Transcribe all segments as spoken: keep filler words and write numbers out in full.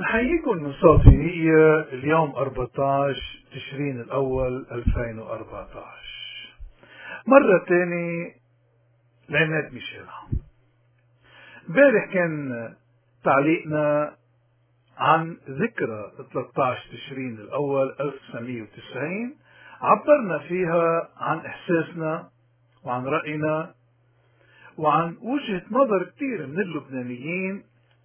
بنحييكم من صوت نية. اليوم أربعة عشر تشرين الأول ألفين وأربعة عشر، مرة تاني لعماد ميشيل. امبارح كان تعليقنا عن ذكرى ثلاثة عشر تشرين الأول ألف وتسعمية وتسعين، عبرنا فيها عن إحساسنا وعن رأينا وعن وجهة نظر كثير من اللبنانيين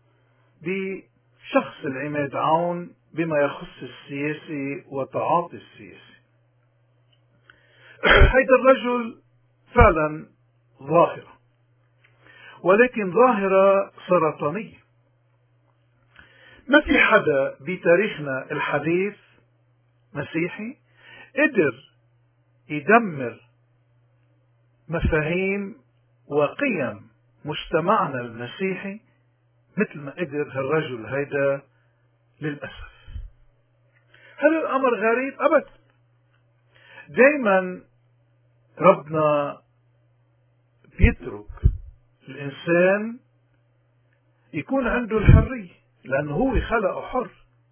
بشخص العماد عون بما يخص السياسي وتعاطي السياسي. هيدا الرجل فعلا ظاهرة، ولكن ظاهرة سرطانية. ما في حدا بتاريخنا الحديث مسيحي قدر يدمر مفاهيم وقيم مجتمعنا المسيحي مثل ما قدر هالرجل هيدا. للأسف هذا الأمر غريب أبدا. دايما ربنا بيترك الإنسان يكون عنده الحرية لأنه هو خلقه حر،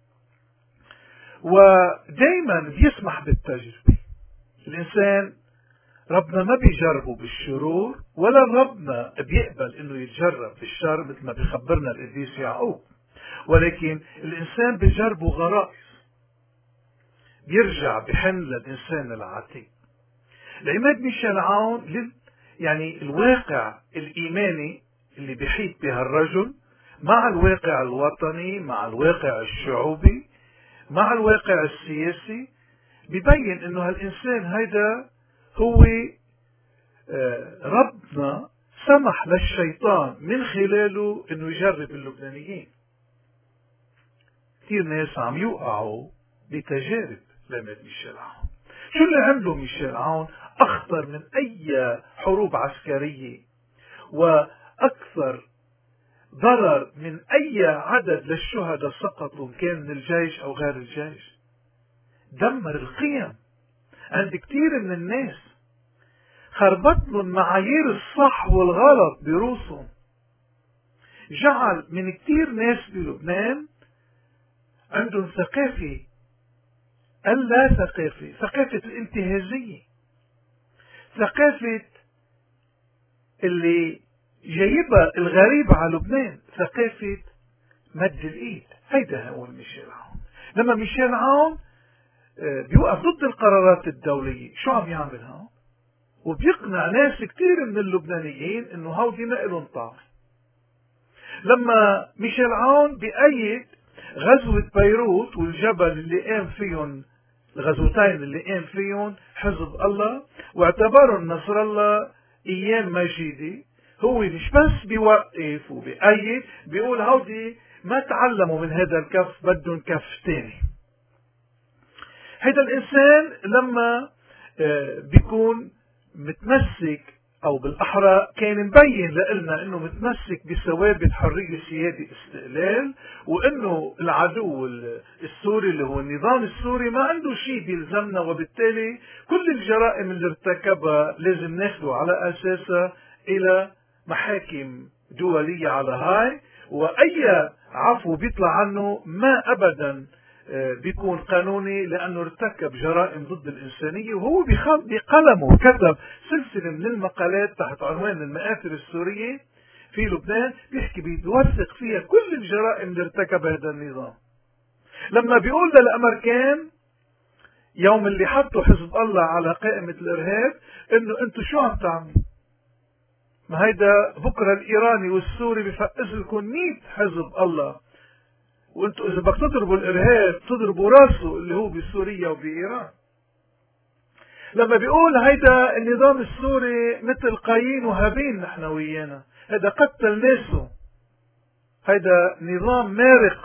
ودايما بيسمح بالتجربة. الإنسان ربنا ما بيجربه بالشرور، ولا ربنا بيقبل انه يتجرب بالشر مثل ما بيخبرنا القديس يعقوب، ولكن الانسان بيجربه غرائز، بيرجع بحن للانسان العتيق. العماد ميشيل عون لل يعني الواقع الايماني اللي بيحيط بها الرجل مع الواقع الوطني، مع الواقع الشعوبي، مع الواقع السياسي، بيبين انه هالانسان هيدا هو ربنا سمح للشيطان من خلاله انه يجرب اللبنانيين. كثير ناس عم يوقعوا بتجارب لعماد ميشيل عون. شو اللي عمله ميشيل عون اخطر من اي حروب عسكرية واكثر ضرر من اي عدد للشهداء سقطوا كان من الجيش او غير الجيش؟ دمر القيم عند كثير من الناس، خربط لهم معايير الصح والغلط برؤوسهم، جعل من كثير ناس بلبنان عندهم ثقافة اللا ثقافة، ثقافة الانتهازية، ثقافة اللي جايبها الغريب على لبنان، ثقافة مد الإيد. هيدا هو ميشيل عون. لما ميشيل عون بيوقف ضد القرارات الدولية، شو عم يعمل هون؟ وبيقنع ناس كتير من اللبنانيين انه هودي ما إلهم طعم. لما ميشيل عون بأيد غزوة بيروت والجبل اللي قام فيهم، الغزوتين اللي قام فيهم حزب الله، واعتبرهم نصر الله ايام مجيدي، هو مش بس بيوقف وبأيد، بيقول هودي ما تعلموا من هذا الكف، بدهم كف تاني. هذا الانسان لما بيكون متمسك، او بالاحرى كان مبين لنا انه متمسك بثوابت حرية سيادة استقلال، وانه العدو السوري اللي هو النظام السوري ما عنده شيء بيلزمنا، وبالتالي كل الجرائم اللي ارتكبها لازم ناخده على اساسها الى محاكم دولية على هاي، واي عفو بيطلع عنه ما ابدا بيكون قانوني، لأنه ارتكب جرائم ضد الإنسانية. وهو بقلمه كتب سلسلة من المقالات تحت عنوان المآثر السورية في لبنان، بيحكي بيوثق فيها كل الجرائم اللي ارتكبها هذا النظام. لما بيقول للأمريكان يوم اللي حطوا حزب الله على قائمة الإرهاب إنه أنتوا شو عم تعملوا؟ ما هيدا بكرة الإيراني والسوري بيفقس لكم مية حزب الله، وانتوا اذا بدك تضربوا الارهاب تضربوا راسه اللي هو بسوريا وبايران. لما بيقول هيدا النظام السوري مثل قايين وهابيل نحن ويانا، هيدا قتل ناسه، هيدا نظام مارق.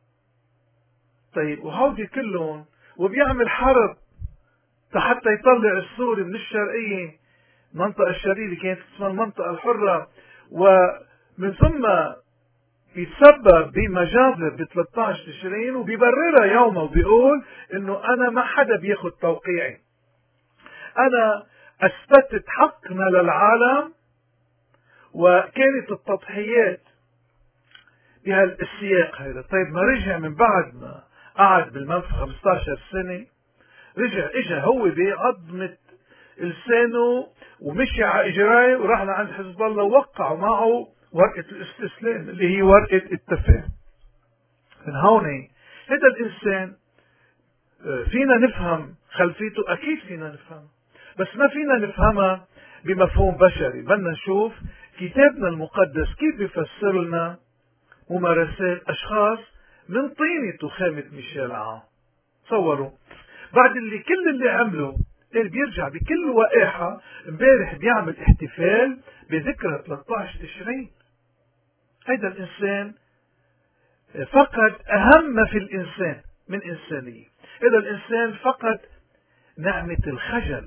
طيب وهودي كلهم وبيعمل حرب حتى يطلع السوري من الشرقية، المنطقة الشرقية كانت اسمها المنطقة الحرة، ومن ثم بيتسبب بمجازر ب ثلاثة عشر تشرين، وبيبررها يومه وبيقول انه انا ما حدا بياخد توقيعي، انا اثبتت حقنا للعالم، وكانت التضحيات بهالسياق هذا. طيب ما رجع من بعد ما قعد بالمنفى خمسة عشر سنة، رجع اجى هو بعظمة لسانه ومشي على اجرائه وراح لعند حزب الله ووقعوا معه ورقة الاستسلام اللي هي ورقة التفاهم. من هون هذا الانسان فينا نفهم خلفيته، اكيد فينا نفهمها، بس ما فينا نفهمها بمفهوم بشري. بدنا نشوف كتابنا المقدس كيف بيفسر لنا ممارسات اشخاص من طينة وخامة ميشيل عون. تصوروا بعد اللي كل اللي عمله اللي بيرجع بكل وقاحة امبارح بيعمل احتفال بذكرى ثلاثة عشر تشرين. هيدا الانسان فقد اهم ما في الانسان من انسانية. هذا الانسان فقد نعمة الخجل.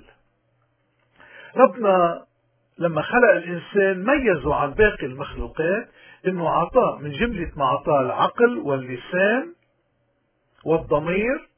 ربنا لما خلق الانسان ميزه عن باقي المخلوقات انه اعطاه من جملة ما اعطاه العقل واللسان والضمير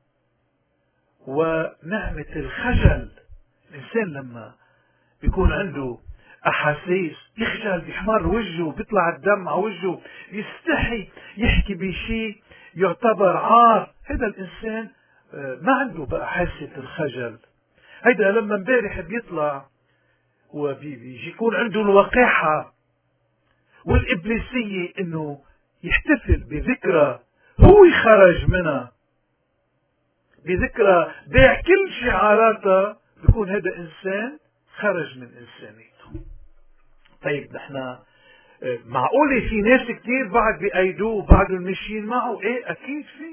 ونعمة الخجل. الانسان لما بيكون عنده احاسيس يخجل، بيحمر وجهه، بيطلع الدم على وجهه، يستحي يحكي بشيء يعتبر عار. هذا الانسان ما عنده بقى حاسة الخجل. هيدا لما امبارح بيطلع وبيجي يكون عنده الوقاحة والإبليسية انه يحتفل بذكرى هو خرج منها، بذكرى بيع كل شعاراتها، بيكون هذا انسان خرج من انسانيته. طيب نحن معقولة في ناس كتير بعد بأيدوه وبعدهم ماشيين معه؟ ايه اكيد في،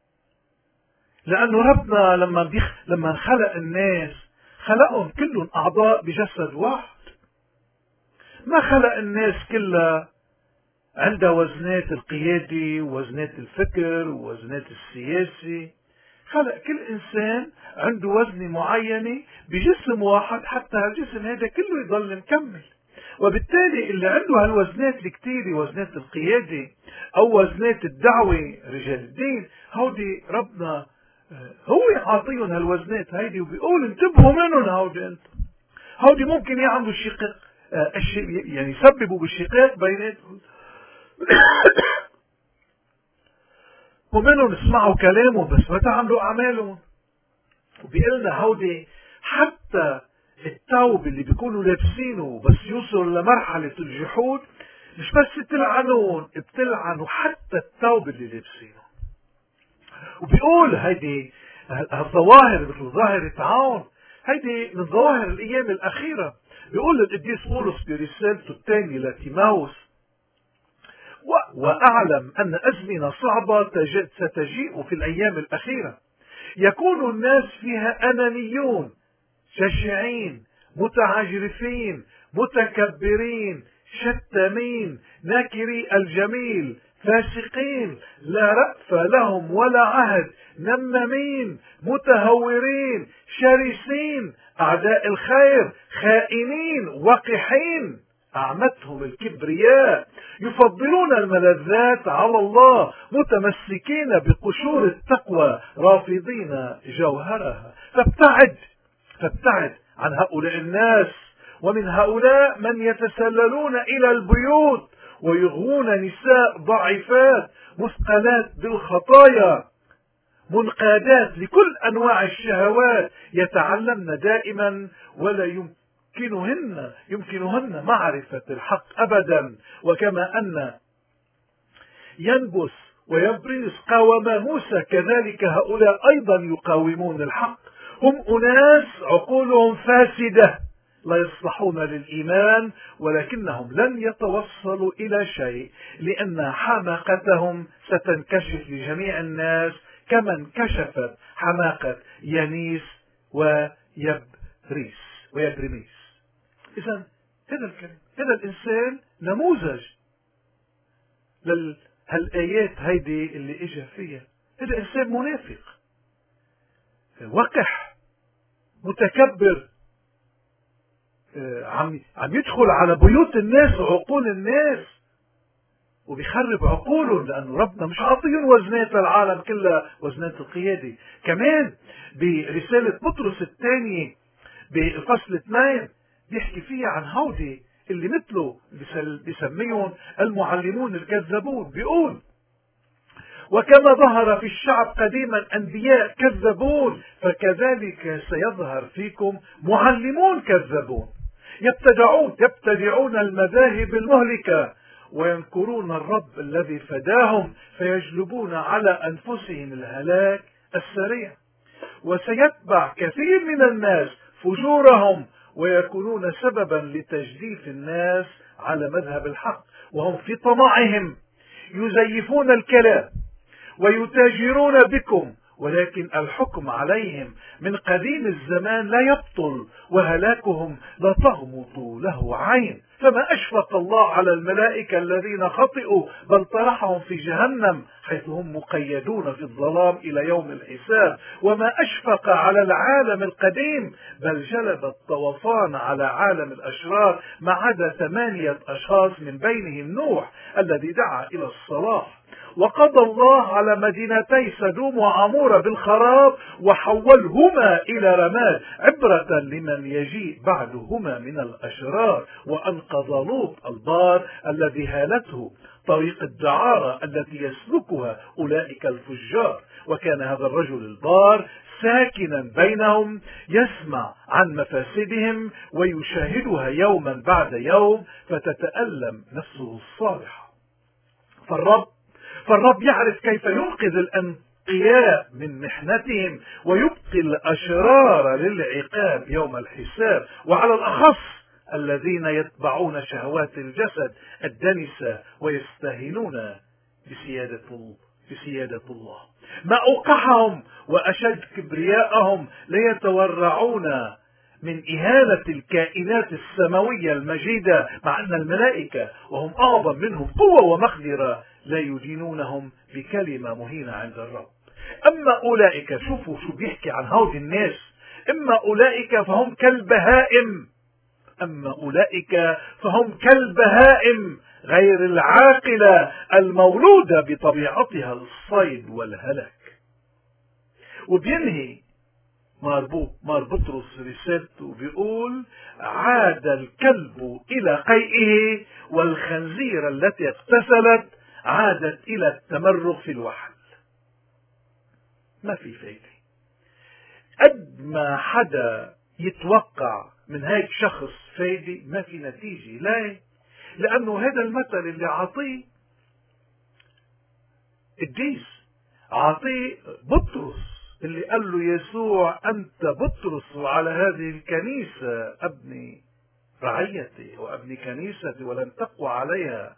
لانه ربنا لما بيخ... لما خلق الناس خلقهم كلهم اعضاء بجسد واحد. ما خلق الناس كلها عندها وزنات القيادي ووزنات الفكر ووزنات السياسي. خلق كل انسان عنده وزنة معينة بجسم واحد حتى الجسم هذا كله يضل مكمل. وبالتالي اللي عنده هالوزنات الكتيرة، وزنات القيادة او وزنات الدعوة، رجال الدين، هودي ربنا هو يعطيهم هالوزنات هيدي وبيقول انتبهوا منهم. هودي انت هودي ممكن يعملوا شقاق، يعني يسببوا بالشقاق بيناتهم ومنهم اسمعوا كلامه بس ما تعملوا اعمالهم. وبيقلنا هودي حتى التوب اللي بيكونوا لابسينه بس يوصلوا لمرحلة الجحود مش بس بتلعنون، بتلعنوا حتى التوب اللي لابسينه. وبيقول هيدي الظواهر مثل ظاهرة عون هيدي من ظواهر الايام الاخيرة. بيقول القديس بولس برسالته الثانية لتيماوس: واعلم ان ازمنة صعبة ستجيء في الايام الاخيرة، يكون الناس فيها انانيون، جشعين، متعجرفين، متكبرين، شتامين، ناكري الجميل، فاسقين، لا رأف لهم ولا عهد، نمامين، متهورين، شرسين، أعداء الخير، خائنين، وقحين، أعمتهم الكبرياء، يفضلون الملذات على الله، متمسكين بقشور التقوى، رافضين جوهرها. فابتعد فابتعد عن هؤلاء الناس. ومن هؤلاء من يتسللون إلى البيوت ويغوون نساء ضعيفات مثقلات بالخطايا، منقادات لكل أنواع الشهوات، يتعلمن دائما ولا يمكنهن يمكنهن معرفة الحق أبدا. وكما أن ينبس ويبرز قاوم موسى كذلك هؤلاء أيضا يقاومون الحق. هم أناس عقولهم فاسدة لا يصلحون للإيمان، ولكنهم لن يتوصلوا إلى شيء لأن حماقتهم ستنكشف لجميع الناس كما انكشفت حماقة يانيس ويبريس ويبرميس. إذن هذا الكلام، هذا الإنسان نموذج للآيات هيدي اللي إجا فيها. هذا إنسان منافق، وقح، متكبر، عم عم يدخل على بيوت الناس وعقول الناس وبيخرب عقولهم، لأنه ربنا مش عاطيهم وزنات للعالم كلها، وزنات القيادة. كمان برسالة بطرس الثانية بالفصل اثنين بيحكي فيها عن هودي اللي مثله بسميهم المعلمون الكذابون. بيقول وكما ظهر في الشعب قديما أنبياء كذابون فكذلك سيظهر فيكم معلمون كذابون يبتدعون يبتدعون المذاهب المهلكة وينكرون الرب الذي فداهم فيجلبون على أنفسهم الهلاك السريع. وسيتبع كثير من الناس فجورهم ويكونون سببا لتجديف الناس على مذهب الحق، وهم في طمعهم يزيفون الكلام ويتاجرون بكم، ولكن الحكم عليهم من قديم الزمان لا يبطل وهلاكهم لا تغمض له عين. فما أشفق الله على الملائكة الذين خطئوا بل طرحهم في جهنم حيث هم مقيدون في الظلام إلى يوم الحساب. وما أشفق على العالم القديم بل جلب الطوفان على عالم الأشرار ما عدا ثمانية أشخاص من بينهم نوح الذي دعا إلى الصلاح. وقضى الله على مدينتي سدوم وعمورة بالخراب وحولهما إلى رماد عبرة لمن يجيء بعدهما من الأشرار. وأنقذ لوط البار الذي هالته طريق الدعارة التي يسلكها أولئك الفجار. وكان هذا الرجل البار ساكنا بينهم يسمع عن مفاسدهم ويشاهدها يوما بعد يوم فتتألم نفسه الصالحة. فالرب فالرب يعرف كيف ينقذ الأنقياء من محنتهم ويبقي الأشرار للعقاب يوم الحساب، وعلى الأخص الذين يتبعون شهوات الجسد الدنسة ويستهينون بسيادة بسيادة الله. ما أوقحهم وأشد كبرياءهم ليتورعون من إهانة الكائنات السماوية المجيدة، مع أن الملائكة وهم أعظم منهم قوة ومقدرة لا يدينونهم بكلمة مهينة عند الرب. أما أولئك، شوفوا شو بيحكي عن هؤلاء الناس، أما أولئك فهم كالبهائم أما أولئك فهم كالبهائم غير العاقلة المولودة بطبيعتها الصيد والهلك. وبينهي مار بطرس رسالته بيقول عاد الكلب إلى قيئه والخنزير التي اغتسلت عادت إلى التمرغ في الوحل. ما في فايدة. قد ما حدا يتوقع من هيك شخص فايدة ما في نتيجة. ليه؟ لأنه هذا المثل اللي عطيه الديس عطيه بطرس اللي قال له يسوع أنت بطرس وعلى هذه الكنيسة أبني رعيتي وأبني كنيستي ولن تقوى عليها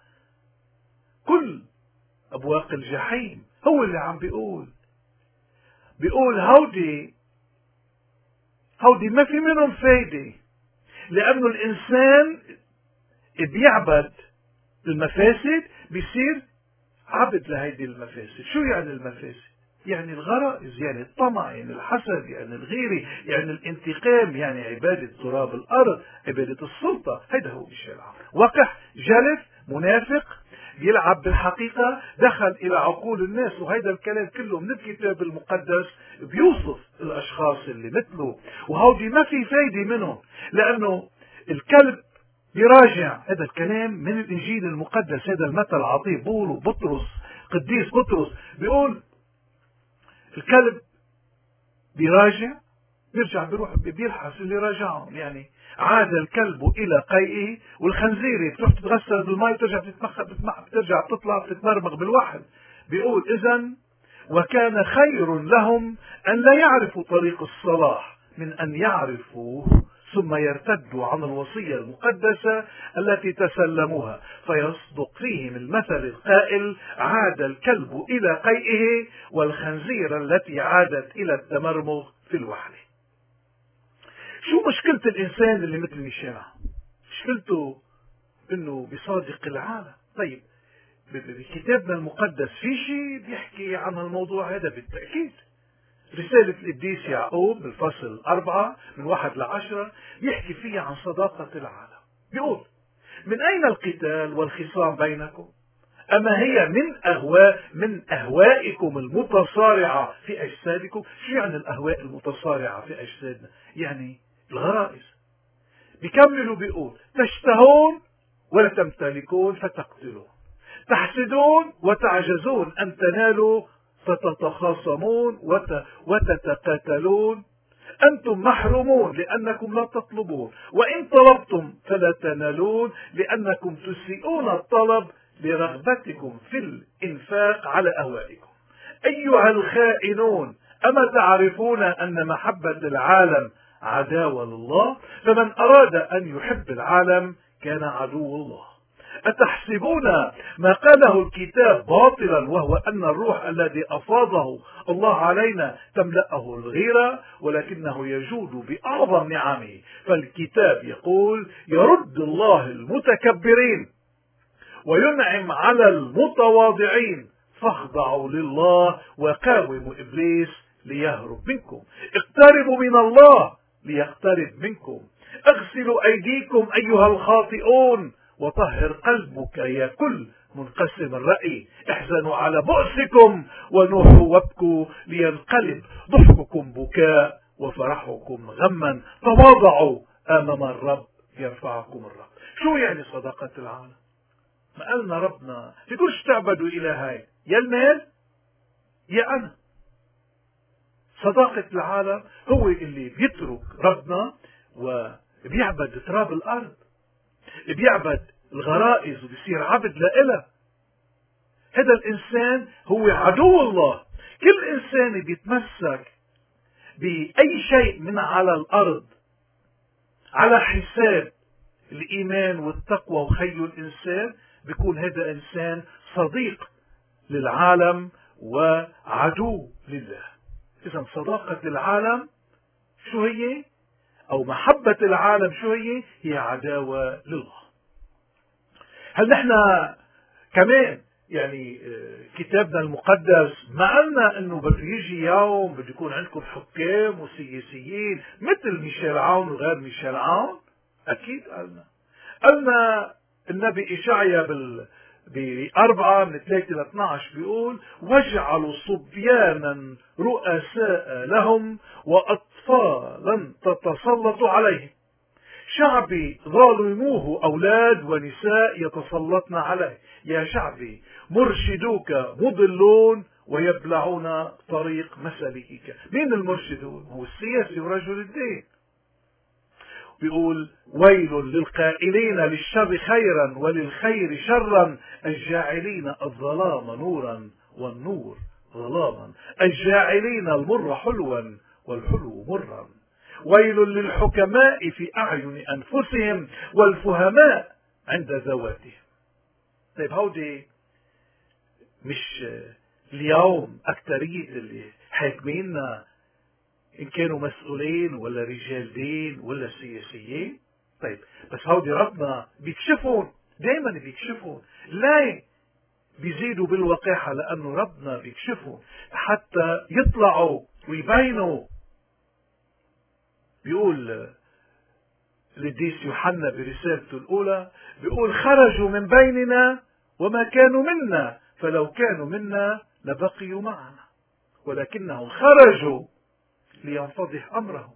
كل أبواق الجحيم. هو اللي عم بيقول بيقول هودي هودي ما في منهم فايدة، لأنه الإنسان بيعبد المفاسد بيصير عبد لهيدي المفاسد. شو يعني المفاسد؟ يعني الغرائز، يعني الطمع، يعني الحسد، يعني الغيرة، يعني الانتقام، يعني عبادة تراب الأرض، عبادة السلطة. هذا هو الشرع. وقح جلف منافق يلعب بالحقيقة دخل إلى عقول الناس، وهذا الكلام كله من الكتاب المقدس بيوصف الأشخاص اللي مثله. وهودي ما في فايدة منهم، لأنه الكلب بيراجع. هذا الكلام من الإنجيل المقدس، هذا المثل عطيه بولو بطرس قديس بطرس بيقول الكلب بيراجع بيرجع بيروح بيلحس اللي راجعهم. يعني عاد الكلب إلى قيئه والخنزيرة بتروح تتغسل بالماء بترجع بترجع بتطلع بتتمرمغ بالوحل. بيقول إذن وكان خير لهم أن لا يعرفوا طريق الصلاح من أن يعرفوا ثم يرتدوا عن الوصية المقدسة التي تسلموها فيصدق فيهم المثل القائل عاد الكلب إلى قيئه والخنزير التي عادت إلى التمرمغ في الوحل. شو مشكلة الإنسان اللي مثل ميشيل؟ مشكلته إنه بيصادق العالم. طيب بكتابنا المقدس في شيء بيحكي عن الموضوع هذا بالتأكيد. رسالة القديس يعقوب بالفصل أربعة من واحد لعشرة يحكي فيها عن صداقة العالم. بيقول من أين القتال والخصام بينكم؟ أما هي من أهواء من أهوائكم المتصارعة في أجسادكم؟ شو يعني الأهواء المتصارعة في أجسادنا؟ يعني الغرائز. بيكملوا بيقول تشتهون ولا تمتلكون فتقتلون، تحسدون وتعجزون أن تنالوا فتتخاصمون وتتقاتلون، أنتم محرومون لأنكم لا تطلبون، وإن طلبتم فلا تنالون لأنكم تسيئون الطلب لرغبتكم في الإنفاق على أهوائكم. أيها الخائنون، أما تعرفون أن محبة العالم عداوة لله؟ فمن أراد أن يحب العالم كان عدو الله. أتحسبون ما قاله الكتاب باطلا، وهو أن الروح الذي أفاضه الله علينا تملأه الغيرة، ولكنه يجود بأعظم نعمه. فالكتاب يقول يرد الله المتكبرين وينعم على المتواضعين، فاخضعوا لله وقاوموا إبليس ليهرب منكم. اقتربوا من الله ليقترب منكم. اغسلوا أيديكم أيها الخاطئون وطهر قلبك يا كل منقسم الرأي. احزنوا على بؤسكم ونوحوا وابكوا لينقلب ضحككم بكاء وفرحكم غما. تواضعوا أمام الرب يرفعكم الرب. شو يعني صداقة العالم؟ ما قالنا ربنا فيكوش تعبدوا إلهين، يا المال يا أنا. صداقة العالم هو اللي بيترك ربنا وبيعبد تراب الأرض، بيعبد الغرائز وبيصير عبد لإله. هذا الإنسان هو عدو الله. كل إنسان بيتمسك بأي شيء من على الأرض على حساب الإيمان والتقوى وخير الإنسان، بيكون هذا إنسان صديق للعالم وعدو لله. إذن صداقة العالم شو هي؟ أو محبة العالم شو هي؟ هي عداوة لله. هل نحن كمان يعني كتابنا المقدس ما قلنا انه بده يجي يوم بده يكون عندكم حكام وسياسيين مثل ميشيل عون وغير ميشيل عون؟ اكيد قلنا. قلنا النبي إشعيا بال بأربعة من ثلاثة ل اثنعش بيقول واجعلوا صبيانا رؤساء لهم وأطفالا تتسلط عليهم، شعبي ظالموه أولاد ونساء يتسلطن عليه. يا شعبي مرشدوك مضلون ويبلعون طريق مسالكك. مين المرشدون؟ هو السياسي ورجل الدين. بيقول ويل للقائلين للشر خيرا وللخير شرا، الجاعلين الظلام نورا والنور ظلاما، الجاعلين المر حلوا والحلو مرا. ويل للحكماء في أعين أنفسهم والفهماء عند ذواتهم. طيب هودي مش اليوم أكترية اللي حاكميننا إن كانوا مسؤولين ولا رجال دين ولا سياسيين؟ طيب بس هودي ربنا بيكشفون، دايما بيكشفون. لا بيزيدوا بالوقاحة لأنه ربنا بيكشفون حتى يطلعوا ويبينوا. بيقول القديس يوحنا برسالته الأولى بيقول خرجوا من بيننا وما كانوا منا، فلو كانوا منا لبقيوا معنا، ولكنهم خرجوا لينفضح أمرهم.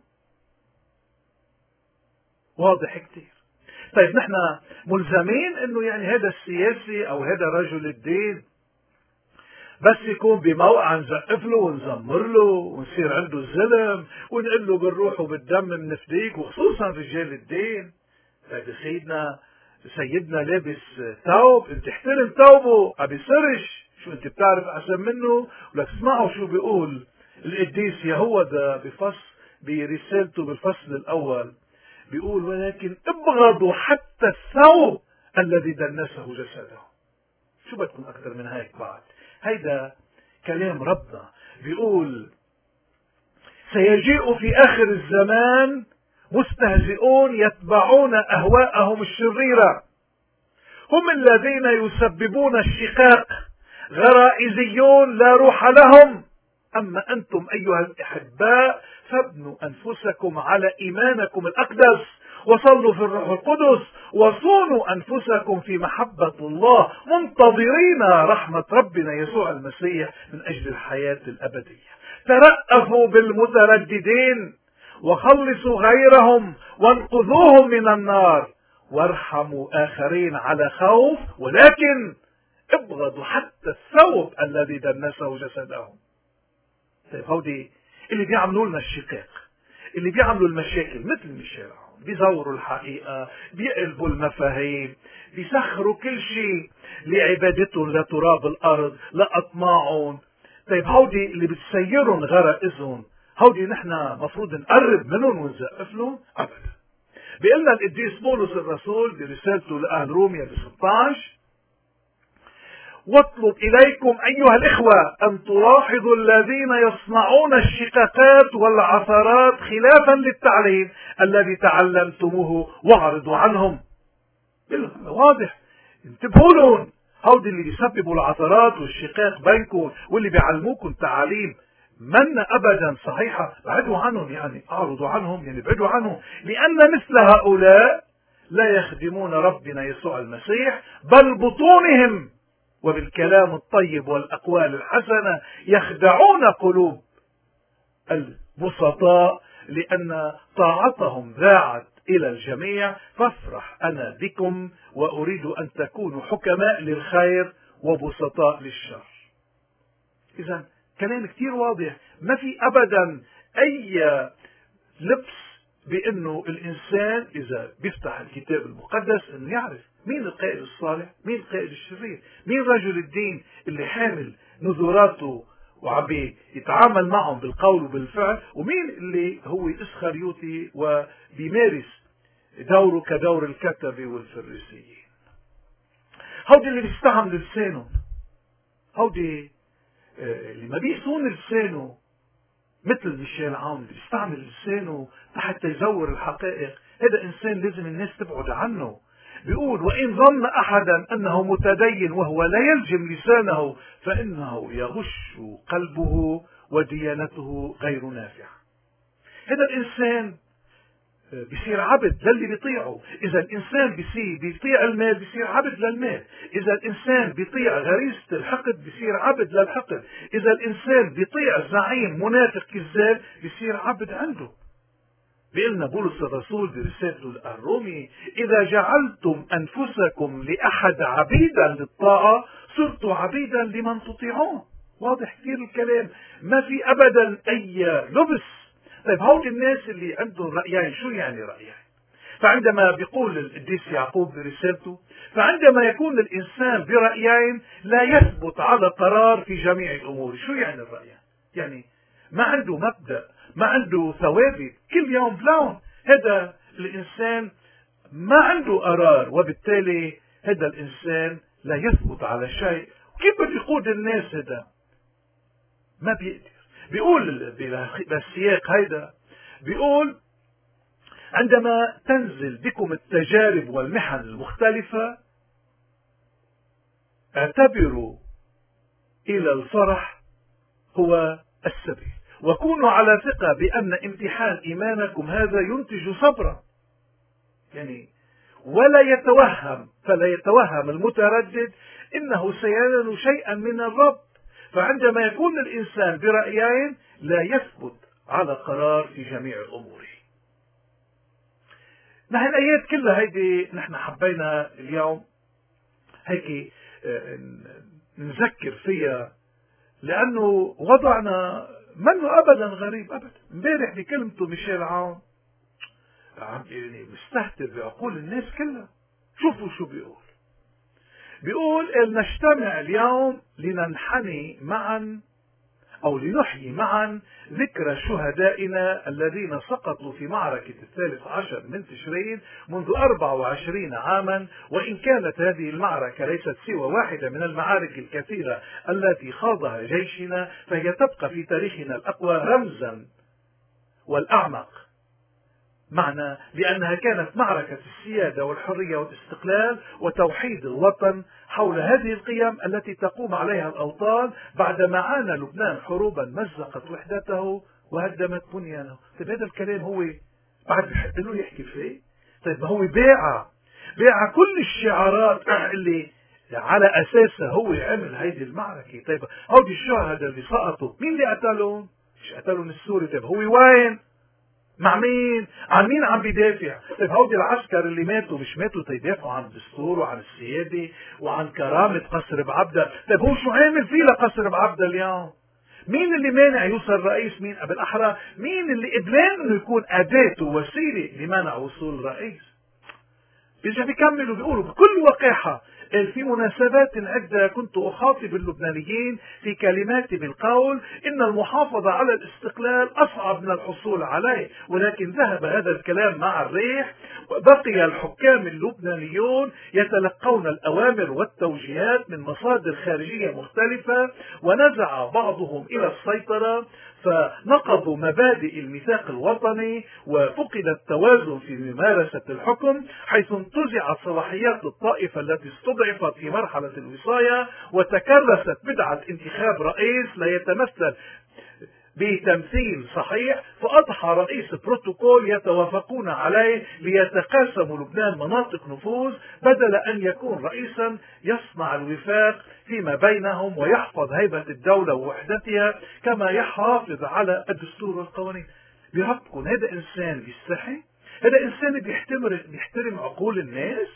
واضح كتير. طيب نحن ملزمين انه يعني هذا السياسي او هذا رجل الدين بس يكون بموقع نزقف له ونزمر له ونصير عنده الزلم ونقول له بالروح وبالدم بنفديك، وخصوصا رجال الدين. طيب سيدنا سيدنا لابس ثوب، انت احترم ثوبه، ما بيصيرش شو انت بتعرف احسن منه. ولك اسمعوا شو بيقول القديس يهوذا بفصل برسالته بالفصل الاول، بيقول ولكن ابغضوا حتى الثوب الذي دنسه جسده. شو بدكم اكثر من هيك بعد؟ هيدا كلام ربنا. بيقول سيجيء في اخر الزمان مستهزئون يتبعون اهواءهم الشريرة، هم الذين يسببون الشقاق، غرائزيون لا روح لهم. أما أنتم أيها الأحباء فابنوا أنفسكم على إيمانكم الأقدس، وصلوا في الروح القدس، وصونوا أنفسكم في محبة الله، منتظرين رحمة ربنا يسوع المسيح من أجل الحياة الأبدية. ترأفوا بالمترددين وخلصوا غيرهم وانقذوهم من النار وارحموا آخرين على خوف، ولكن ابغضوا حتى الثوب الذي دنسه جسدهم. طيب هودي اللي بيعملوا لنا الشقاق، اللي بيعملوا المشاكل مثل ميشيل عون، بيزوروا الحقيقة، بيقلبوا المفاهيم، بيسخروا كل شيء لعبادتهم لتراب الأرض لأطماعهم. طيب هودي اللي بتسيرهم غرائزهم، هودي نحن مفروض نقرب منهم ونزقف لهم؟ أبدا. بيقلنا القديس بولس الرسول برسالته لأهل روميا ب ستة عشر: واطلب إليكم أيها الإخوة أن تلاحظوا الذين يصنعون الشقاقات والعثرات خلافا للتعليم الذي تعلمتموه واعرضوا عنهم. واضح، انتبهوا لهم، هودي اللي بيسببوا العثرات والشقاق بينكم واللي بيعلموكم تعاليم من أبدا صحيحة، بعدوا عنهم، يعني أعرضوا عنهم، يعني ابعدوا عنهم، لأن مثل هؤلاء لا يخدمون ربنا يسوع المسيح، بل بطونهم وبالكلام الطيب والأقوال الحسنة يخدعون قلوب البسطاء، لأن طاعتهم ذاعت إلى الجميع. فافرح أنا بكم وأريد أن تكونوا حكماء للخير وبسطاء للشر. إذن كلام كتير واضح، ما في أبدا أي لبس بأنه الإنسان إذا بيفتح الكتاب المقدس أنه يعرف مين القائد الصالح، مين القائد الشرير، مين رجل الدين اللي حامل نذوراته وعم يتعامل معهم بالقول وبالفعل، ومين اللي هو إسخريوطي وبيمارس دوره كدور الكتبة والفريسيين. هودي اللي بيستعمل لسانهم، هودي اللي ما بيحسون لسانه مثل ميشيل عون اللي بيستعمل لسانه حتى يزور الحقائق، هذا إنسان لازم الناس تبعد عنه. بيقول: وإن ظن أحدا أنه متدين وهو لا يلجم لسانه فإنه يغش قلبه وديانته غير نافعة. هذا الإنسان بيصير عبد للي بيطيعه. إذا الإنسان بيصير بيطيع المال بيصير عبد للمال. إذا الإنسان بيطيع غريزة الحقد بيصير عبد للحقد. إذا الإنسان بيطيع زعيم منافق كذاب بيصير عبد عنده. بيقلنا بولس الرسول برسالته للرومي: إذا جعلتم أنفسكم لأحد عبيدا للطاعة صرتوا عبيدا لمن تطيعون. واضح كثير الكلام، ما في أبدا أي لبس. طيب هؤلاء الناس اللي عندهم رأيين، شو يعني رأيين؟ فعندما بيقول القديس يعقوب برسالته: فعندما يكون الإنسان برأيين لا يثبت على قرار في جميع الأمور. شو يعني الرأيين؟ يعني ما عنده مبدأ، ما عنده ثوابت، كل يوم بلون. هذا الإنسان ما عنده قرار، وبالتالي هذا الإنسان لا يثبت على شيء. كيف بده يقود الناس؟ هذا ما بيقدر. بيقول بالسياق هيدا، بيقول: عندما تنزل بكم التجارب والمحن المختلفة اعتبروا إلى الفرح هو السبيل، وكونوا على ثقة بأن امتحان إيمانكم هذا ينتج صبرا. يعني ولا يتوهم فلا يتوهم المتردد إنه سينال شيئا من الرب. فعندما يكون الإنسان برأيين لا يثبت على قرار في جميع أموره. نحن الآيات كلها هيدي نحن حبينا اليوم هيك نذكر فيها، لأنه وضعنا منه أبدا غريب أبدا. امبارح بكلمته ميشيل عون عم يعني مستهتر بعقول الناس كلها. شوفوا شو بيقول. بيقول: نجتمع اليوم لننحني معا أو لنحيي معا ذكرى شهدائنا الذين سقطوا في معركة الثالث عشر من تشرين منذ أربع وعشرين عاما. وإن كانت هذه المعركة ليست سوى واحدة من المعارك الكثيرة التي خاضها جيشنا، فهي تبقى في تاريخنا الأقوى رمزا والأعمق معنى، لأنها كانت معركة السيادة والحرية والاستقلال وتوحيد الوطن حول هذه القيم التي تقوم عليها الأوطان بعدما عانى لبنان حروبا مزقت وحدته وهدمت بنيانه. طيب هذا الكلام هو بعد بحب له يحكي فيه؟ طيب هو بيع بيع كل الشعارات اللي على أساسها هو عمل هذه المعركة. طيب هودي الشهداء اللي سقطوا مين اللي قتلهم؟ مش قتلهم السوري. طيب هو وين؟ مع مين؟ عن مين عم بيدافع؟ طيب هودي العسكر اللي ماتوا مش ماتوا تيدافعوا عن الدستور وعن السيادة وعن كرامة قصر بعبدة. طيب هو شو عامل فيه لقصر بعبدة اليوم؟ مين اللي مانع يوصل رئيس؟ مين بالأحرى مين اللي قبلان انه يكون أداة ووسيلة لمنع وصول رئيس؟ بيرجع بيكملوا بيقولوا بكل وقاحة، في مناسبات عدة كنت أخاطب اللبنانيين في كلماتي بالقول إن المحافظة على الاستقلال أصعب من الحصول عليه، ولكن ذهب هذا الكلام مع الريح، وبقي الحكام اللبنانيون يتلقون الأوامر والتوجيهات من مصادر خارجية مختلفة، ونزع بعضهم إلى السيطرة فنقضوا مبادئ الميثاق الوطني، وفقد التوازن في ممارسة الحكم، حيث انتزعت صلاحيات الطائفة التي استضعفت في مرحلة الوصاية، وتكرست بدعة انتخاب رئيس لا يتمثل بتمثيل صحيح، فأضحى رئيس بروتوكول يتوافقون عليه ليتقاسموا لبنان مناطق نفوذ، بدل أن يكون رئيسا يصنع الوفاق فيما بينهم ويحفظ هيبة الدولة ووحدتها كما يحافظ على الدستور والقوانين. بربكم هذا إنسان بيستحي؟ هذا إنسان بيحترم بيحترم عقول الناس؟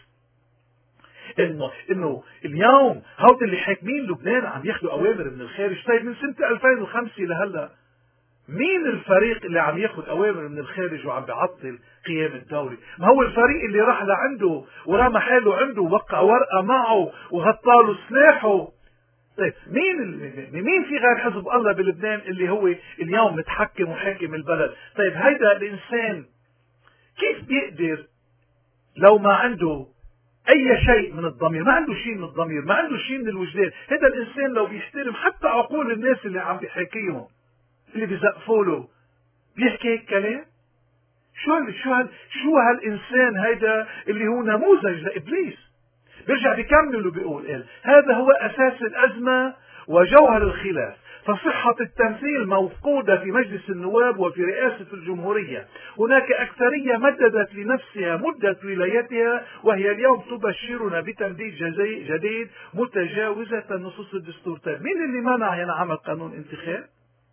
إنه إنه اليوم هؤلاء اللي حاكمين لبنان عم ياخذوا أوامر من الخارج. طيب من سنة ألفين وخمسة لهلا مين الفريق اللي عم ياخذ أوامر من الخارج وعم بيعطل قيام الدولة؟ ما هو الفريق اللي راح لعنده ورمى حاله عنده ووقع ورقة معه وغطاله سلاحه. طيب مين مين في غير حزب الله بلبنان اللي هو اليوم متحكم وحاكم البلد؟ طيب هيدا الإنسان كيف بيقدر لو ما عنده أي شيء من الضمير، ما عنده شيء من الضمير، ما عنده شيء من الوجدان، هذا الإنسان لو بيحترم حتى عقول الناس اللي عم بيحاكيهم اللي بيزقفوا له بيحكي هيك كلام؟ شو هال شو هال شو هالإنسان هيدا اللي هو نموذج لإبليس؟ بيرجع بيكمل وبيقول إيه؟ هذا هو أساس الأزمة وجوهر الخلاف، فصحة التمثيل مفقودة في مجلس النواب وفي رئاسة الجمهورية. هناك أكثرية مددت لنفسها مدة ولايتها، وهي اليوم تبشرنا بتمديد جديد متجاوزة نصوص الدستور. طيب مين اللي منع ينعمل قانون انتخاب؟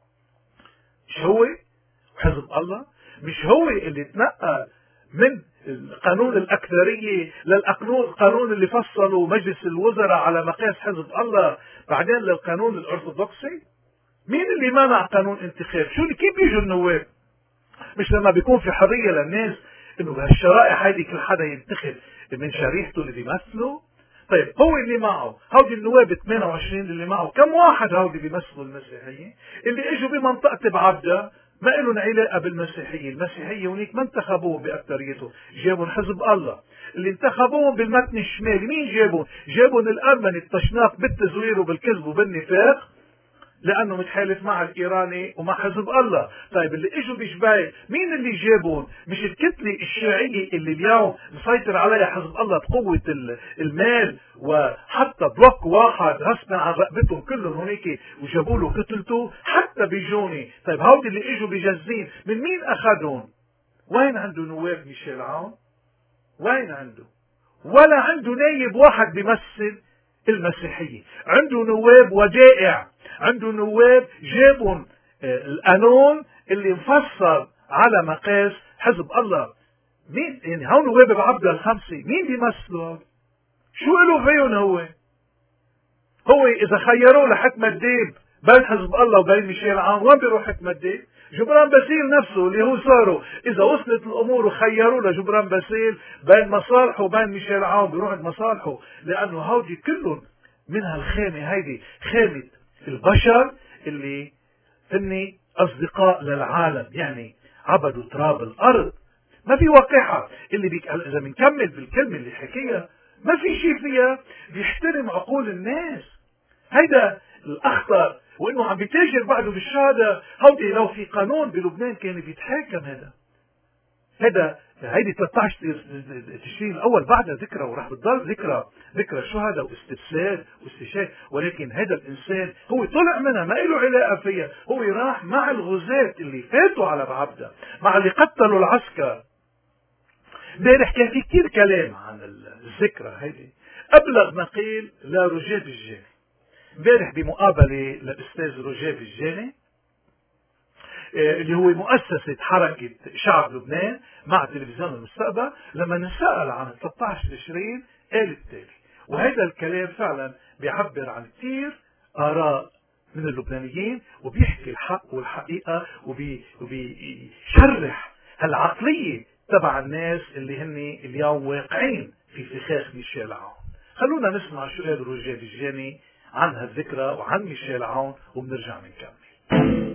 مش هو حزب الله؟ مش هو اللي تنقل من قانون الأكثرية للقانون اللي فصله مجلس الوزراء على مقاس حزب الله بعدين للقانون الأرثوذكسي؟ مين اللي منع قانون انتخاب؟ شو اللي كيف بيجوا النواب؟ مش لما بيكون في حرية للناس انه بهالشرائح هيدي كل حدا ينتخب من شريحته اللي بيمثله؟ طيب هو اللي معه هودي النواب ثمانية وعشرين اللي معه كم واحد هودي بيمثلوا المسيحيين اللي اجوا بمنطقة بعبدة ما لهم علاقة بالمسيحية؟ المسيحية هناك ما انتخبوهم بأكثريتهم، جابوا حزب الله. اللي انتخبوهم بالمتن الشمالي مين جابهم؟ جابهم الأرمني التشناق بالتزوير وبالكذب وبالنفاق لأنه متحالف مع الإيراني ومع حزب الله. طيب اللي اجوا بجباية مين اللي جابون؟ مش الكتلة الشيعية اللي اليوم مسيطر عليها حزب الله بقوة المال، وحتى بلوك واحد غصبا عن رقبتهم كلهم هناك وجابوا له كتلته حتى بيجوني. طيب هودي اللي اجوا بجزين من مين أخذون؟ وين عنده نواب ميشيل عون؟ وين عنده؟ ولا عنده نايب واحد بيمثل المسيحية. عنده نواب ودائع، عنده نواب جابوا القانون اللي مفصل على مقاس حزب الله. مين يعني هون نواب بعبدة الخمسة مين بيمثلوا؟ شو له فيهم؟ هو هو إذا خيروه لحكم الديب بين حزب الله وبين ميشيل عون وين بيروح حكم الديب؟ جبران باسيل نفسه اللي هو صاروا إذا وصلت الأمور وخيروا لجبران باسيل بين مصالحه وبين ميشيل عون بيروح مصالحه، لأنه هودي كلهم من هالخامة هيدي خامة البشر اللي هن أصدقاء للعالم، يعني عبدوا تراب الأرض. ما في وقاحة اللي بيك إذا بنكمل بالكلمة اللي حكيها ما في شيء فيها بيحترم عقول الناس. هيدا الأخطر، وإنه عم بيتاجر بعده بالشهادة. هودي لو في قانون بلبنان كان بيتحاكم هذا هذا هيدي ثلاثة عشر تشرين الأول بعدها ذكرى وراح بتضل ذكرى ذكرى شهداء واستبسال واستشهاد، ولكن هذا الإنسان هو طلع منها ما له علاقة فيها. هو راح مع الغزاة اللي فاتوا على بعبدة، مع اللي قتلوا العسكر. امبارح كان في كثير كلام عن الذكرى هيدي، أبلغ ما قيل لرجاب الجاني. امبارح بمقابلة للأستاذ رجاب الجاني اللي هو مؤسسة حركة شعب لبنان مع تلفزيون المستقبل، لما نسأل عن ثلاثة عشر تشرين قال التالي، وهذا الكلام فعلا بيعبر عن كثير آراء من اللبنانيين، وبيحكي الحق والحقيقة، وبي وبيشرح هالعقلية تبع الناس اللي هن اليوم واقعين في فخاخ ميشيل عون. خلونا نسمع شو قال روجيه بجاني عن هالذكرى وعن ميشيل عون، وبنرجع نكمل.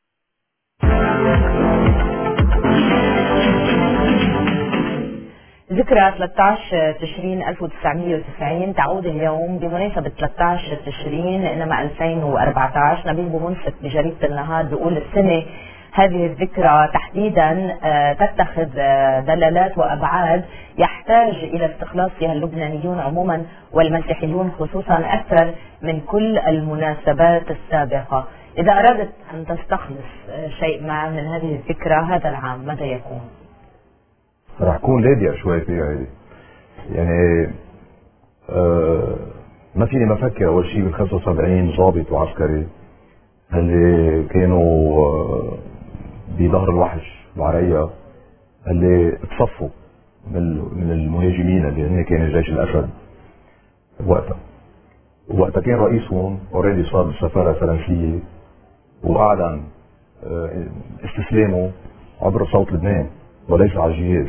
ذكرى ثلاثة عشر تشرين ألف وتسعمئة وتسعين تعود اليوم بمناسبة ثلاثة عشر تشرين إنما ألفين وأربعة عشر. نبيل بومنصف بجريدة النهار بيقول السنة هذه الذكرى تحديدا تتخذ دلالات وأبعاد يحتاج إلى استخلاصها اللبنانيون عموما والمسيحيون خصوصا أكثر من كل المناسبات السابقة. إذا أرادت أن تستخلص شيء ما من هذه الذكرى هذا العام ماذا يكون؟ راح اكون لاذع شوي فيها هيدي، يعني آه ما فيني ما افكر اول شيء بال خمسة وسبعين ضابط وعسكري اللي كانوا آه بظهر الوحش بعرية، اللي اتصفوا من من المهاجمين اللي هن كان الجيش الاسد وقتها. وقتها كان رئيسهم اوريدي صار بالسفاره الفرنسيه واعلن آه استسلامه عبر صوت لبنان وليس على الجهاز.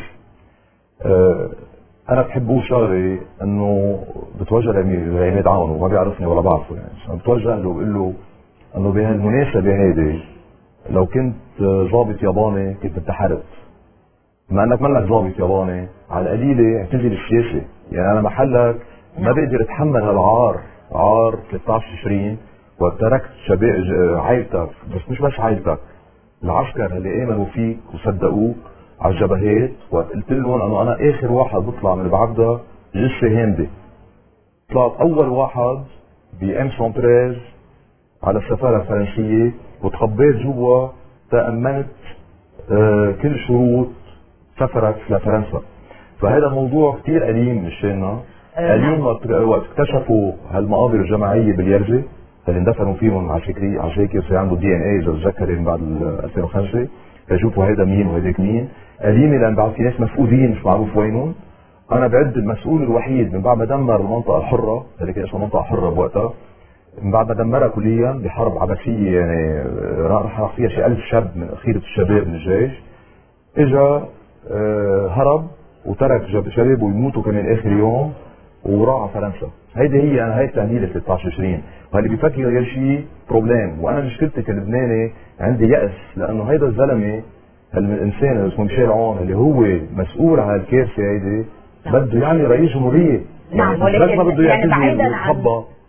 أه انا بحبه شغله انه بتوجه لعماد عون وما بيعرفني ولا بعرفه، يعني بتوجه له بقول له انه بهالمناسبه هيدي لو كنت ضابط ياباني كنت انتحرت. بما انك منك ضابط ياباني على القليله اعتزل السياسه، يعني انا محلك ما بقدر اتحمل هالعار، عار ثلاثة عشر تشرين وتركت شباب عائلتك، بس مش بس عائلتك، العسكر اللي امنوا فيك وصدقوك على الجبهات، وقلت لهم انه انا اخر واحد بطلع من بعبدا جثه هامده. طلعت اول واحد بام سنتريز على السفاره الفرنسيه وتخبيت جوا تامنت آه كل شروط سفرك لفرنسا. فهذا موضوع كثير قديم مشاننا. اليوم وقت اكتشفوا هالمقابر الجماعيه باليرجه اللي اندفنوا فيهم عساكري عساكر صار عنده دي ان اي اذا تذكر من بعد ألفين وخمسة، تشوفوا هيدا مين وهيداك مين. قديمه لان بعد في ناس مفقودين مش معروف وينهم. انا بعد المسؤول الوحيد من بعد ما دمر المنطقه الحره اللي كان اسمها منطقه حره بوقتها، من بعد ما دمرها كليا بحرب عبثيه، يعني راح فيها شي ألف شاب من خيره الشباب من الجيش، اجا آه هرب وترك شبابه يموتوا كمان اخر يوم وراح على فرنسا. هيدي هي انا هي التهديده ثلاثة عشر تشرين، وهاللي بيفكر غير شيء بروبليم. وانا مشكلتي كلبناني عندي يأس لانه هيدا الزلمه الانسان اللي اسمه ميشيل عون اللي هو مسؤول على الكارثه هيدي بده يعمل رئيس جمهوريه. نعم، ولكن ما بده يعني بعيدا عن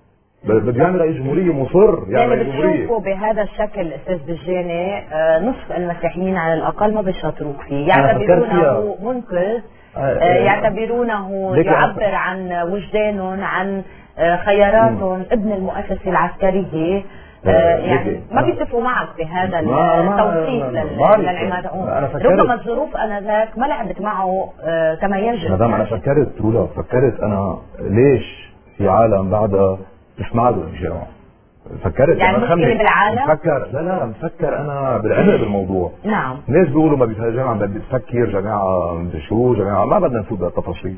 بده يعمل رئيس جمهوريه مصر يعني بتشوفوا بهذا الشكل استاذ بجاني آه نصف المسيحيين على الاقل ما بيشاطروك فيه، يعتبرونه منقذ، آه يعتبرونه يعبر عن وجدانهم، عن آه خياراتهم، ابن المؤسسه العسكريه. آه يعني ما بيتفقوا معك بهذا التوصيف للعماد عون. ربما الظروف انذاك ما لعبت معه آه كما يجب. مدام انا فكرت رولا فكرت انا ليش في عالم بعدها تسمع له ميشيل عون. فكرت يعني انا مشكله بالعالم؟ مفكر لا لا مفكر انا بالعمق بالموضوع. نعم. الناس بيقولوا ما جماعه بدها تفكر، جماعه مدري شو، جماعه ما بدنا نفوت بالتفاصيل.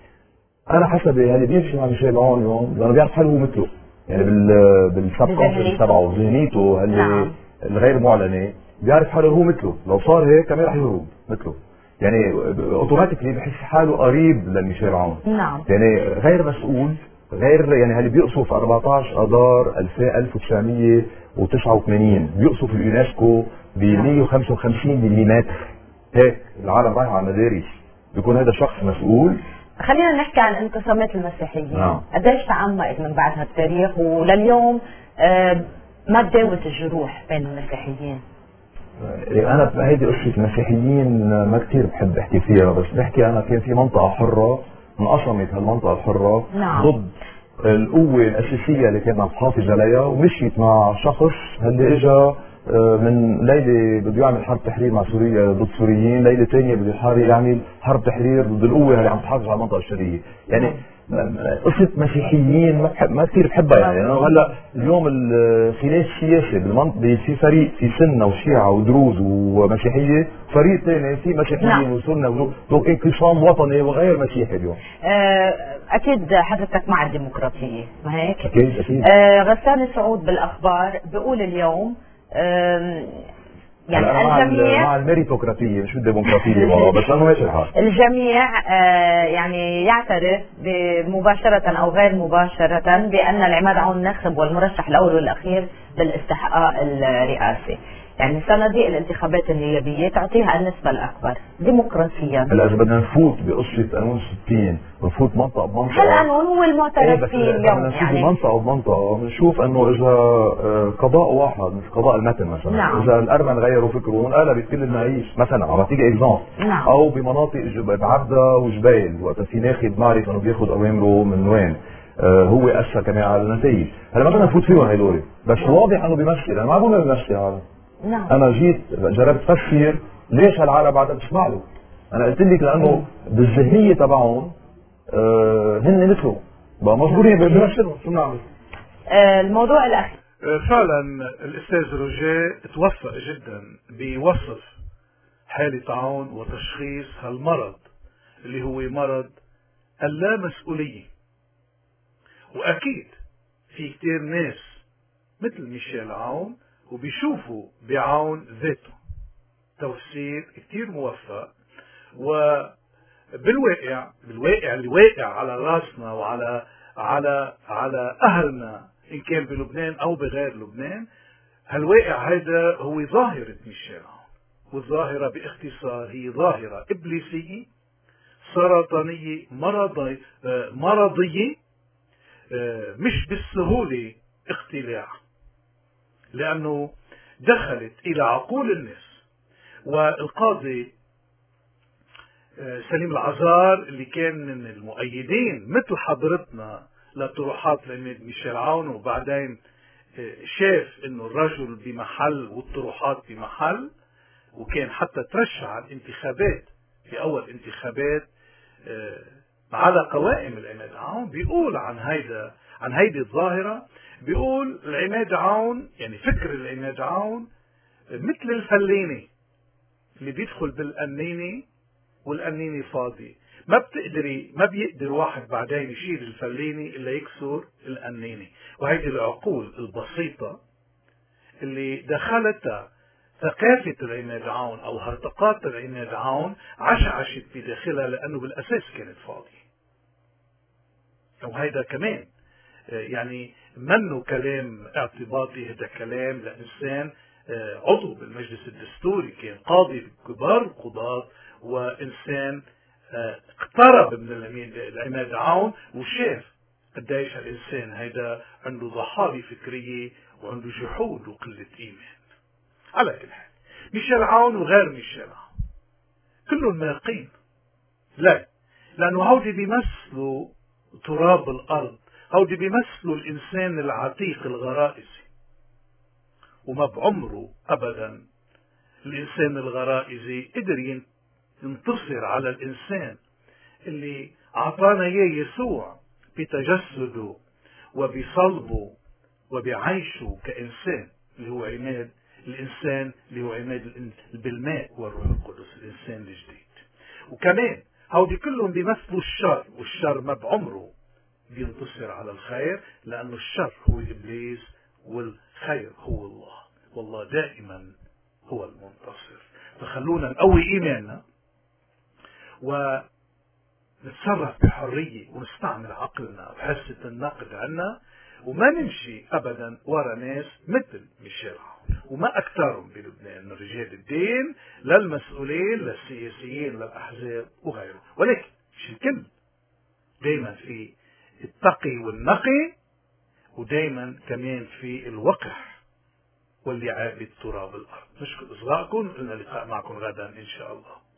انا حسبي اللي بيمشي مع ميشيل عون اليوم لانه بيعرف حاله هو مثله، يعني بال بالسبكونشس تبعه ذهنيته اللي نعم. الغير معلنه بيعرف حاله هو مثله، لو صار هيك كمان رح يهرب مثله، يعني اوتوماتيكلي بحس حاله قريب لميشيل عون. نعم. يعني غير مسؤول، غير يعني اللي بيقصف أربعة عشر اذار ألف وتسعمئة وتسعة وثمانين بيقصف اليونسكو ب مئة وخمسة وخمسين ملم، هيك العالم رايحه على المدارس، بيكون هذا شخص مسؤول. خلينا نحكي عن انقسامات المسيحيين. نعم. قديش تعمقت من بعد هالتاريخ ولليوم آه ما تداوت الجروح بين المسيحيين؟ انا هيدي قصه المسيحيين ما كثير بحب احكي فيها، بس بحكي انا كان في منطقه حره انقسمت هالمنطقه الحره نعم. ضد القوه الاساسيه اللي كانت عم تحافظ عليها، ومشيت مع شخص اللي اجى من ليله بده يعمل حرب تحرير مع سوريا ضد سوريين، ليله ثانيه بده يحارب يعمل حرب تحرير ضد القوه اللي عم تحافظ على المنطقه الشرقيه، يعني قصة مسيحيين ما بحب ما كثير بحبها يعني. أنا هلا اليوم الخلاف السياسي بالمنطقة في فريق في سنة وشيعة ودروز ومسيحية، فريق ثاني في مسيحيين نعم. وسنة ودروز، انقسام وطني وغير مسيحي اليوم. أكيد حضرتك مع الديمقراطية ما هيك؟ أكيد أكيد. آه غسان سعود بالأخبار بيقول اليوم يعني الجميع مع الميريتوقراطية مش الديمقراطية بس أنا ماشي الحال. الجميع آه يعني يعترف مباشرة أو غير مباشرة بأن العماد عون ناخب والمرشح الأول والأخير للاستحقاق الرئاسي. يعني صناديق الانتخابات النيابية تعطيها النسبة الأكبر ديمقراطيا. هلا إذا بدنا نفوت بقصة قانون ستين ونفوت منطقة بمنطقة، هالقانون هو المعترف فيه اليوم يعني منطقة بمنطقة بنشوف إنه إذا قضاء واحد مثل قضاء المتن مثلا نعم. إذا الأرمن غيروا فكرهم انقلبت كل المعايير مثلا على تيجي إكزامبل نعم. أو بمناطق بعبدة وجبيل وقت في ناخب معرف إنه بياخذ أوامره من وين آه هو أثر كمان على النتائج. هلا ما بدنا نفوت فيهم هدول بس نعم. واضح إنه بيمثل. أنا ما بقول إنه بيمثل هذا نعم. أنا جيت جربت أفسر ليش هالعالم بعدها بتسمع له. أنا قلت لك لأنه بالذهنية تبعهم آه هن مثله بقى مجبورين بيمثلوا شو بنعمل. آه الموضوع الأخير آه فعلا الأستاذ روجيه توفق جدا بوصف حالة عون وتشخيص هالمرض اللي هو مرض اللامسؤولية. وأكيد في كتير ناس مثل ميشيل عون وبيشوفوا بعون ذاته تفسير كتير موفق. وبالواقع بالواقع اللي واقع على راسنا وعلى على على أهلنا إن كان بلبنان أو بغير لبنان، هالواقع هذا هو ظاهرة ميشيل عون. والظاهرة باختصار هي ظاهرة إبليسية سرطانية مرضية مرضية مش بالسهولة اختلاع، لأنه دخلت إلى عقول الناس. والقاضي سليم العزار اللي كان من المؤيدين مثل حضرتنا لطروحات العماد ميشيل عون، وبعدين شاف انه الرجل بمحل والطروحات بمحل، وكان حتى ترشح على الانتخابات في اول انتخابات على قوائم العماد عون. بيقول عن هيدا عن هيدي الظاهرة، بيقول العماد عون يعني فكر العماد عون مثل الفلينة اللي بيدخل بالقنينة والقنينة فاضي، ما بتقدري ما بيقدر واحد بعدين يشيل الفلينة إلا يكسر القنينة. وهيدي العقول البسيطة اللي دخلتها ثقافة العماد عون أو هرطقات العماد عون عشعشت بداخلها لأنه بالأساس كانت فاضية. وهيدا كمان يعني منه كلام اعتباطي، هذا كلام لإنسان عضو بالمجلس الدستوري، كان قاضي بكبار القضاة وإنسان اقترب من العماد عون وشاف قديش هالإنسان هيدا عنده ضحالة فكرية وعنده جحود وقلة إيمان. على كل حال ميشيل عون وغير ميشيل عون كلهم ماقين، لا، لأنه هودي بيمثلوا تراب الأرض، هودي بيمثلوا الإنسان العتيق الغرائزي. وما بعمره أبدا الإنسان الغرائزي قدر ينتصر على الإنسان اللي أعطانا إياه يسوع بتجسده وبصلبه وبعيشه كإنسان اللي هو عماد الإنسان اللي هو عماد بالماء والروح القدس، الإنسان الجديد. وكمان هودي كلهم بيمثلوا الشر، والشر ما بعمره بينتصر على الخير، لأنه الشر هو إبليس والخير هو الله، والله دائما هو المنتصر. فخلونا نقوي إيماننا ونتصرف بحرية ونستعمل عقلنا وحاسة النقد عنا، وما نمشي أبدا ورا ناس مثل ميشيل عون وما أكثرهم بلبنان من رجال الدين للمسؤولين للسياسيين للأحزاب وغيره. ولكن مش الكل، دايما في التقي والنقي، ودايما كمان في الوقح واللي عابد تراب الأرض. نشكر إصغائكم، لنا لقاء معكم غدا إن شاء الله.